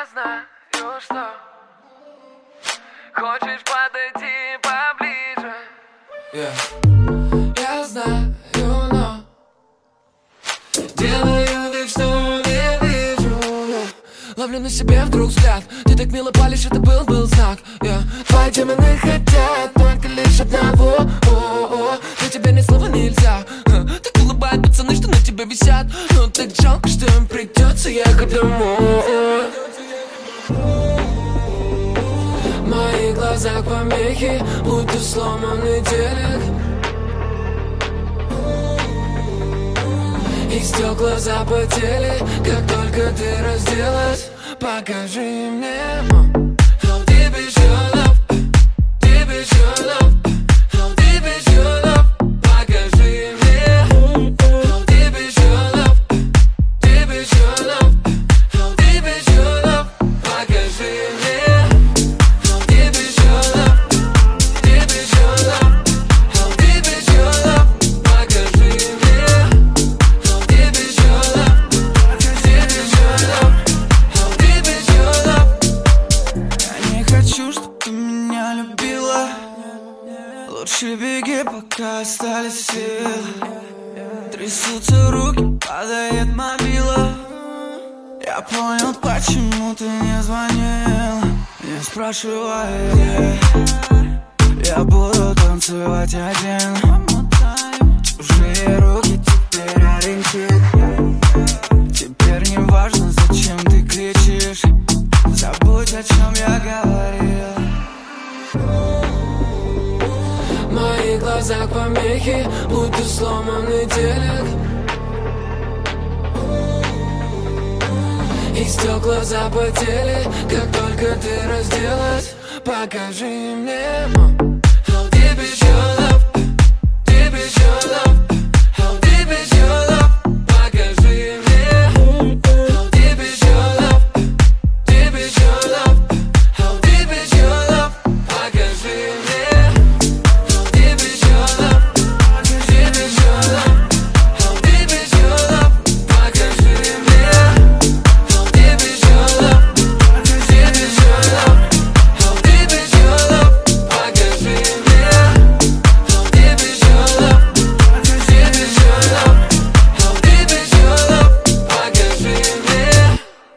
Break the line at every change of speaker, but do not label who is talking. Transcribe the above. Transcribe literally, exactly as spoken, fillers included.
Я знаю, что хочешь подойти поближе. yeah. Я знаю, но делаю вид, что не вижу. yeah. Ловлю на себе вдруг взгляд. Ты так мило палишь, это был, был знак. yeah. Твои демоны хотят только лишь одного. О-о-о. Но тебе ни слова нельзя. Так улыбают пацаны, что на тебя висят. Но так жалко, что им придется ехать домой. В моих глазах помехи, будто сломанный телек. И стекла запотели, как только ты разделась. Покажи мне, how deep is your love, deep is your love, how deep is your love. Покажи мне, how deep is your love, deep is your love, how deep is your love. Покажи мне, how deep is your love, deep is your love, how deep is your love. Покажи мне, how deep is your love, deep is your love, how deep is your love.
Я не хочу, чтоб ты меня любила. Лучше беги, пока остались силы. Трясутся руки, падает мобила. Я понял, почему ты не звонила. Не спрашивай, где. Я буду танцевать один. Чужие руки теперь ориентир. Теперь не важно, зачем ты кричишь. Забудь, о чем я говорил.
В моих глазах помехи, будто сломанный телек. И стекла запотели, как только ты разделась. Покажи мне, how deep is your love, deep is your love.